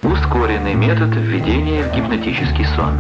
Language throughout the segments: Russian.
Ускоренный метод введения в гипнотический сон.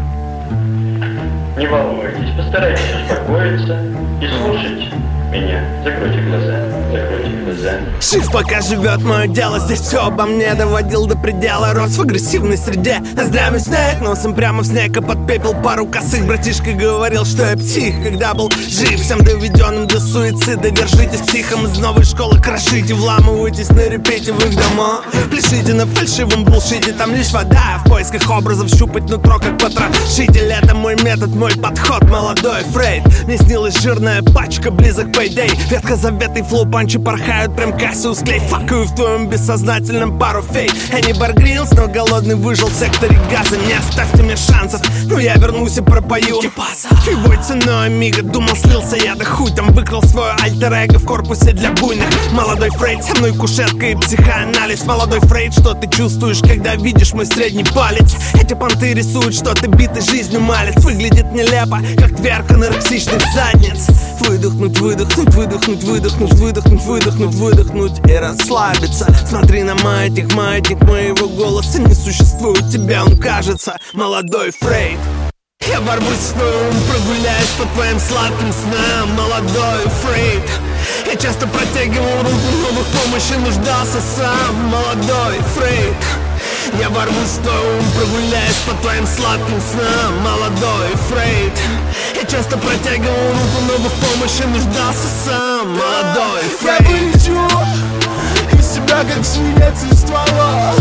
Не волнуйтесь, постарайтесь успокоиться и слушать меня. Закройте глаза, закройте глаза. Жив пока живет мое дело, здесь все обо мне. Доводил до предела, рос в агрессивной среде. Ноздрями снег, носом прямо в снег, а под пепел пару косых. Братишка говорил, что я псих, когда был жив, всем доведенным до суицида. Держитесь психом из новой школы, крошите, вламывайтесь на репете в их дома. Пляшите на фальшивом булшите, там лишь вода. В поисках образов щупать нутро, как потрошитель. Это мой метод, мой подход, молодой Фрейд. Мне снилась жирная пачка, близок пейдей. Ветхозаветный флоу, панчи порхают, прям Кассиус Клей. Факаю в твоем бессознательном пару фей. Я не Бар Гриллс, но голодный выжил в секторе газа. Не оставьте мне шансов, но я вернусь и пропою любой ценой мига. Думал, слился я, да хуй там. Выкрал свое альтер-эго в корпусе для буйных. Молодой Фрейд, со мной кушетка и психоанализ. Молодой Фрейд, что ты чувствуешь, когда видишь мой средний палец? Эти понты рисуют, что ты битый жизнью малец. Выглядит нелепо, как тверка анорексичных задниц. Выдохнуть, выдохнуть, выдохнуть, выдохнуть, выдохнуть, выдохнуть, выдохнуть и расслабиться. Смотри на маятник, маятник моего голоса не существует, тебя он кажется. Молодой Фрейд. Я ворвусь в твой ум, прогуляюсь по твоим сладким снам. Молодой Фрейд. Я часто протягивал руку, но в их помощи нуждался сам. Молодой Фрейд. Я ворвусь в твой ум, прогуляюсь по твоим сладким снам. Молодой Фрейд. Я часто протягивал руку, но в их помощи нуждался сам. Молодой Фрейд. Я вылечу из тебя, как свинец из ствола.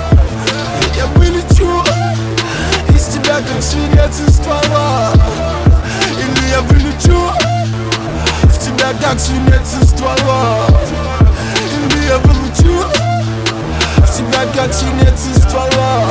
Я вылечу из тебя, как свинец из ствола. Или я вылечу в тебя, как свинец из ствола. Или я вылечу в тебя, как свинец из ствола.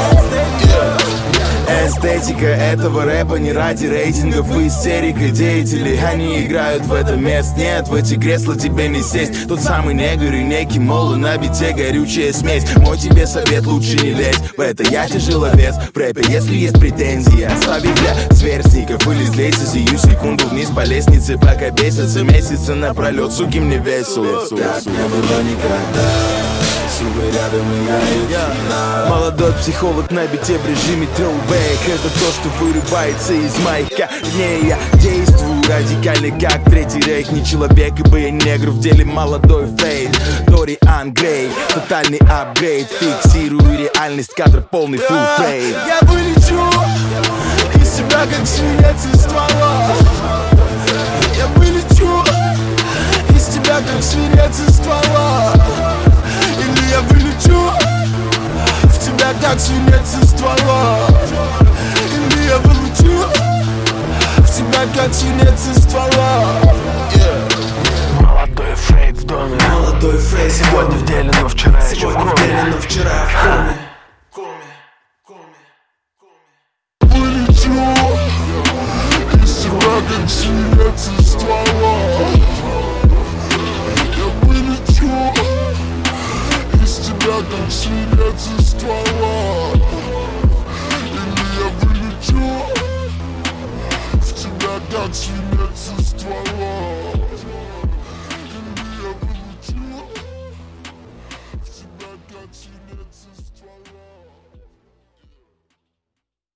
Эстетика этого рэпа не ради рейтингов и истерика. Деятели, они играют в это место. Нет, в эти кресла тебе не сесть. Тот самый негр и некий молу на бите горючая смесь. Мой тебе совет, лучше не лезь в это, я тяжеловес в рэпе. Если есть претензии, оставь их для сверстников. Или слезь сию секунду вниз по лестнице, пока бесятся месяцы напролет. Суки, мне весело. Так не было никогда. Сука, рядом играют. Молодой психолог на бите в режиме throwback. Это то, что вырывается из моих корней. Я действую радикально, как Третий рейх. Не человек, ибо я негр в деле. Молодой Фрейд, Дориан Грей. Тотальный апгрейд, фиксирую реальность. Кадр полный full frame. Я вылечу из тебя, как свинец из ствола. Я вылечу из тебя, как свинец из ствола. Или я вылечу в тебя, как свинец из ствола. Или я вылечу в тебя, как свинец из ствола. Молодой Фрейд в доме. Молодой Фрейд сегодня в деле, но вчера еще в коме. Вчера в коме. Вылечу из тебя, как свинец из ствола. Я вылечу из тебя, как свинец из ствола. Или я вылечу в тебя, как свинец из ствола.